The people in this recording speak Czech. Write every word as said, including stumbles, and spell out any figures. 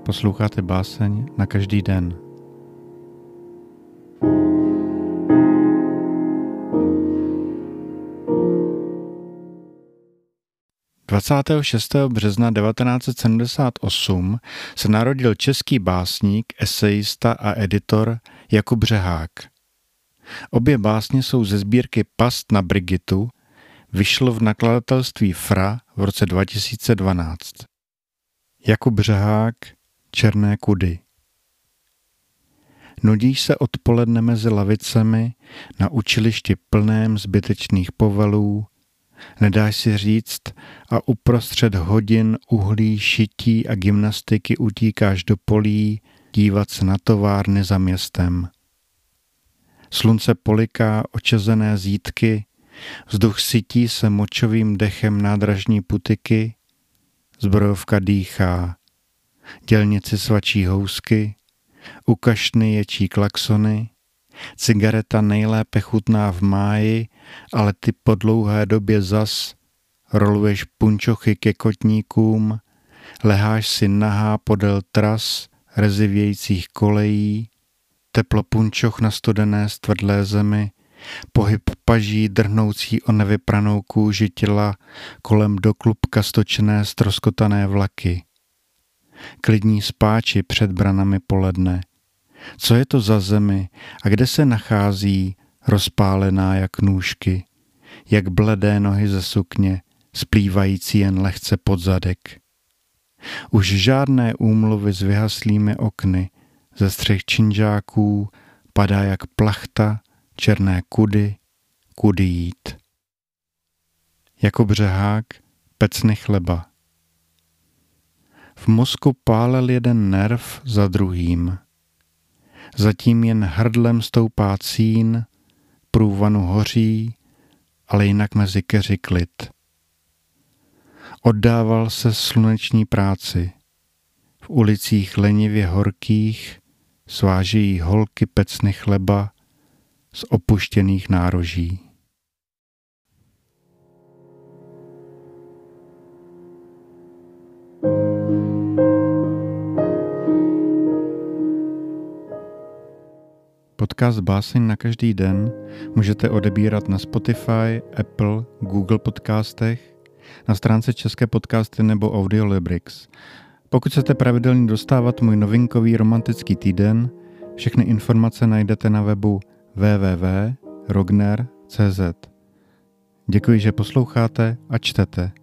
Posloucháte báseň na každý den. dvacátého šestého března devatenáct set sedmdesát osm se narodil český básník, esejista a editor Jakub Řehák. Obě básně jsou ze sbírky Past na Brigitu, vyšlo v nakladatelství Fra v roce dva tisíce dvanáct. Jakub Řehák, Černé kudy. Nudíš se odpoledne mezi lavicemi na učilišti plném zbytečných povelů, nedáš si říct a uprostřed hodin uhlí, šití a gymnastiky utíkáš do polí dívat se na továrny za městem. Slunce poliká očezené zítky, vzduch sytí se močovým dechem nádražní putiky, zbrojovka dýchá, dělnici svačí housky, u kašny ječí klaxony, cigareta nejlépe chutná v máji, ale ty po dlouhé době zas roluješ punčochy ke kotníkům, leháš si nahá podél tras rezivějících kolejí, teplo punčoch na studené stvrdlé zemi, pohyb paží drhnoucí o nevypranou kůži těla kolem do klubka stočené stroskotané vlaky. Klidní spáči před branami poledne. Co je to za zemi a kde se nachází rozpálená jak nůžky, jak bledé nohy ze sukně, splývající jen lehce pod zadek. Už žádné úmluvy s vyhaslými okny, ze střech činžáků padá jak plachta, černé kudy, kudy jít. Jakub Řehák, Pecny chleba. V mozku pálel jeden nerv za druhým. Zatím jen hrdlem stoupá cín, průvanu hoří, ale jinak mezi keři klid. Oddával se sluneční práci. V ulicích lenivě horkých svážejí holky pecny chleba z opuštěných nároží. Podcast Báseň na každý den můžete odebírat na Spotify, Apple, Google podcastech, na stránce České podcasty nebo Audiolibrix. Pokud chcete pravidelně dostávat můj novinkový romantický týden, všechny informace najdete na webu w w w tečka rogner tečka c z. Děkuji, že posloucháte a čtete.